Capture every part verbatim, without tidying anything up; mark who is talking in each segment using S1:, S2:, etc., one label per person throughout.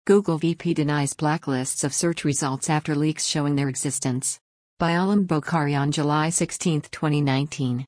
S1: Google V P denies blacklists of search results after leaks showing their existence. By Alam Bokhari on July sixteenth, twenty nineteen.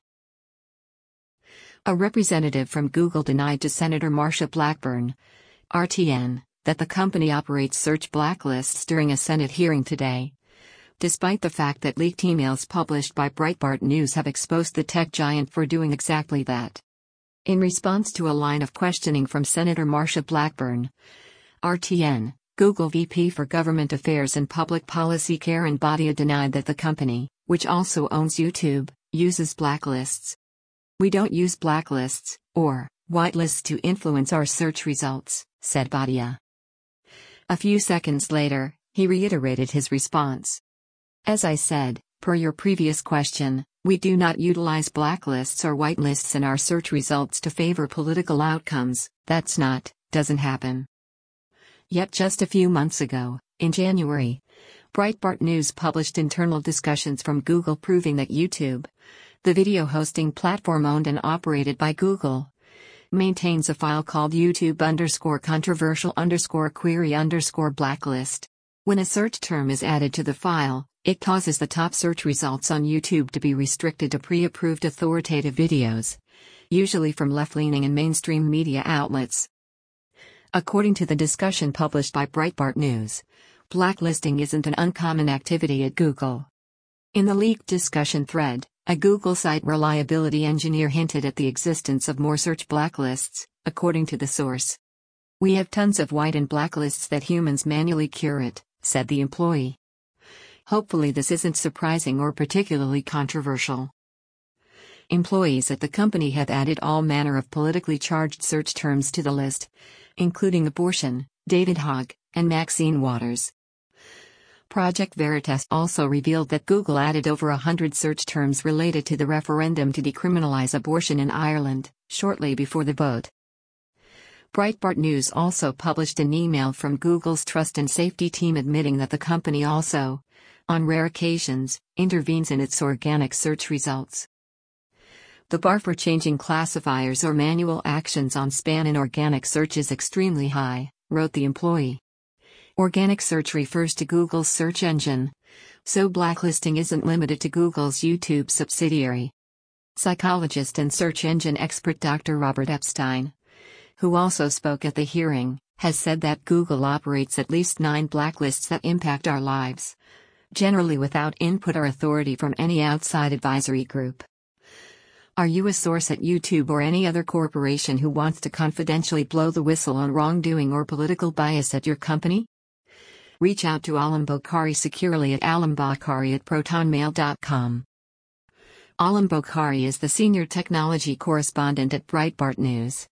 S1: A representative from Google denied to Senator Marsha Blackburn, R T N, that the company operates search blacklists during a Senate hearing today. Despite the fact that leaked emails published by Breitbart News have exposed the tech giant for doing exactly that. In response to a line of questioning from Senator Marsha Blackburn, R T N, Google V P for Government Affairs and Public Policy Karen Bhatia denied that the company, which also owns YouTube, uses blacklists. "We don't use blacklists, or whitelists to influence our search results," said Bhatia. A few seconds later, he reiterated his response. "As I said, per your previous question, we do not utilize blacklists or whitelists in our search results to favor political outcomes. That's not, doesn't happen." Yet just a few months ago, in January, Breitbart News published internal discussions from Google proving that YouTube, the video hosting platform owned and operated by Google, maintains a file called YouTube underscore controversial underscore query underscore blacklist. When a search term is added to the file, it causes the top search results on YouTube to be restricted to pre-approved authoritative videos, usually from left-leaning and mainstream media outlets. According to the discussion published by Breitbart News, blacklisting isn't an uncommon activity at Google. In the leaked discussion thread, a Google site reliability engineer hinted at the existence of more search blacklists, according to the source. "We have tons of white and blacklists that humans manually curate," said the employee. Hopefully this isn't surprising or particularly controversial. Employees at the company have added all manner of politically charged search terms to the list, including abortion, David Hogg, and Maxine Waters. Project Veritas also revealed that Google added over a hundred search terms related to the referendum to decriminalize abortion in Ireland, shortly before the vote. Breitbart News also published an email from Google's Trust and Safety team admitting that the company also, on rare occasions, intervenes in its organic search results. "The bar for changing classifiers or manual actions on spam in organic search is extremely high," wrote the employee. Organic search refers to Google's search engine, so blacklisting isn't limited to Google's YouTube subsidiary. Psychologist and search engine expert Doctor Robert Epstein, who also spoke at the hearing, has said that Google operates at least nine blacklists that impact our lives, generally without input or authority from any outside advisory group. Are you a source at YouTube or any other corporation who wants to confidentially blow the whistle on wrongdoing or political bias at your company? Reach out to Alam Bokhari securely at alambokhari at protonmail dot com. Alam Bokhari is the senior technology correspondent at Breitbart News.